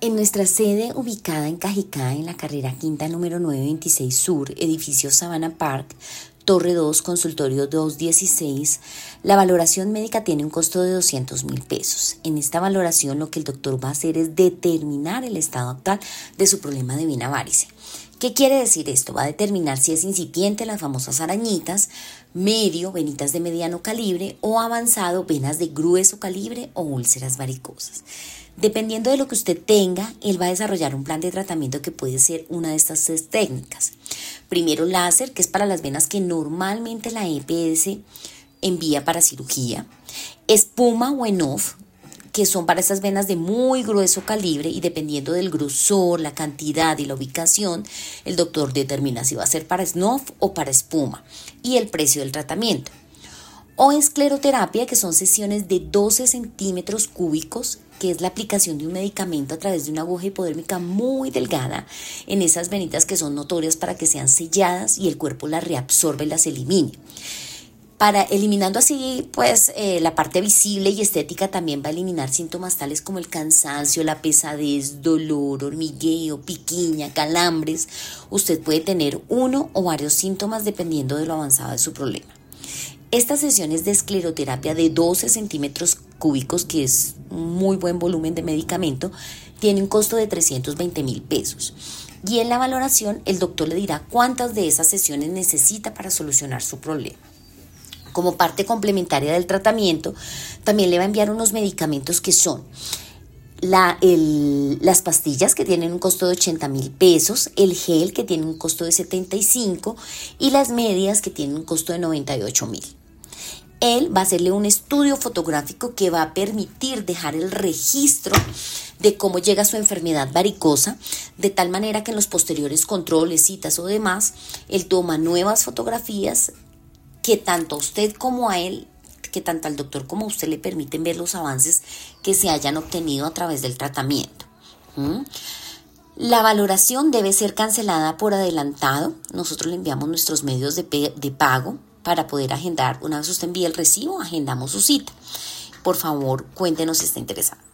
En nuestra sede ubicada en Cajicá, en la carrera quinta número 926 Sur, edificio Sabana Park, Torre 2, consultorio 216, la valoración médica tiene un costo de 200.000 pesos. En esta valoración lo que el doctor va a hacer es determinar el estado actual de su problema de vena varice. ¿Qué quiere decir esto? Va a determinar si es incipiente, las famosas arañitas, medio, venitas de mediano calibre, o avanzado, venas de grueso calibre o úlceras varicosas. Dependiendo de lo que usted tenga, él va a desarrollar un plan de tratamiento que puede ser una de estas 6 técnicas. Primero, láser, que es para las venas que normalmente la EPS envía para cirugía. Espuma o ENOF, que son para esas venas de muy grueso calibre, y dependiendo del grosor, la cantidad y la ubicación, el doctor determina si va a ser para ENOF o para espuma y el precio del tratamiento. O escleroterapia, que son sesiones de 12 centímetros cúbicos, que es la aplicación de un medicamento a través de una aguja hipodérmica muy delgada en esas venitas que son notorias para que sean selladas y el cuerpo las reabsorbe y las elimine. Eliminando así la parte visible y estética, también va a eliminar síntomas tales como el cansancio, la pesadez, dolor, hormigueo, piquiña, calambres. Usted puede tener uno o varios síntomas dependiendo de lo avanzado de su problema. Estas sesiones de escleroterapia de 12 centímetros cúbicos, que es un muy buen volumen de medicamento, tiene un costo de 320.000 pesos. Y en la valoración el doctor le dirá cuántas de esas sesiones necesita para solucionar su problema. Como parte complementaria del tratamiento, también le va a enviar unos medicamentos que son las pastillas, que tienen un costo de 80.000 pesos, el gel, que tiene un costo de 75, y las medias, que tienen un costo de 98.000. Él va a hacerle un estudio fotográfico que va a permitir dejar el registro de cómo llega su enfermedad varicosa, de tal manera que en los posteriores controles, citas o demás, él toma nuevas fotografías que tanto a usted como a él, que tanto al doctor como a usted le permiten ver los avances que se hayan obtenido a través del tratamiento. La valoración debe ser cancelada por adelantado. Nosotros le enviamos nuestros medios de pago para poder agendar. Una vez usted envíe el recibo, agendamos su cita. Por favor, cuéntenos si está interesado.